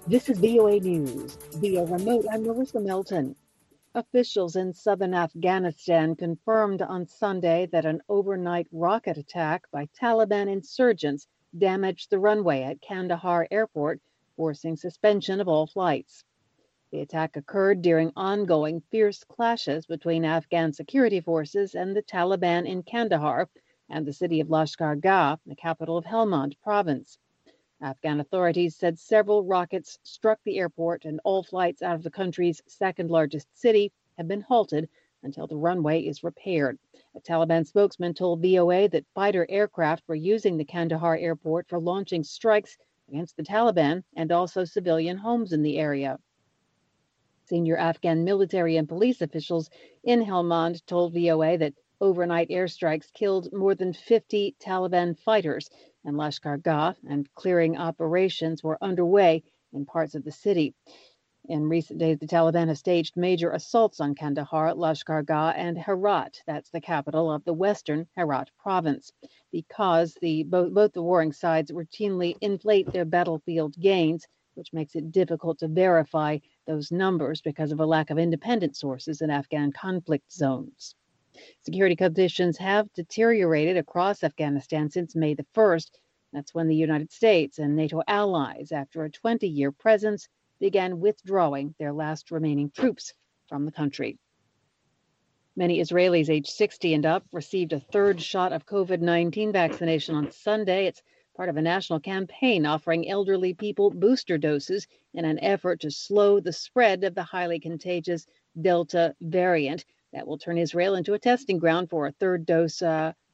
This is VOA News. Via remote, I'm Marissa Melton. Officials in southern Afghanistan confirmed on Sunday that an overnight rocket attack by Taliban insurgents damaged the runway at Kandahar Airport, forcing suspension of all flights. The attack occurred during ongoing fierce clashes between Afghan security forces and the Taliban in Kandahar and the city of Lashkar Gah, the capital of Helmand province. Afghan authorities said several rockets struck the airport and all flights out of the country's second largest city have been halted until the runway is repaired. A Taliban spokesman told VOA that fighter aircraft were using the Kandahar airport for launching strikes against the Taliban and also civilian homes in the area. Senior Afghan military and police officials in Helmand told VOA that overnight airstrikes killed more than 50 Taliban fighters in Lashkar Gah, and clearing operations were underway in parts of the city. In recent days, the Taliban have staged major assaults on Kandahar, Lashkar Gah, and Herat. That's the capital of the western Herat province. Because both the warring sides routinely inflate their battlefield gains, which makes it difficult to verify those numbers because of a lack of independent sources in Afghan conflict zones. Security conditions have deteriorated across Afghanistan since May the 1st. That's when the United States and NATO allies, after a 20-year presence, began withdrawing their last remaining troops from the country. Many Israelis aged 60 and up received a third shot of COVID-19 vaccination on Sunday. It's part of a national campaign offering elderly people booster doses in an effort to slow the spread of the highly contagious Delta variant that will turn Israel into a testing ground for a third dose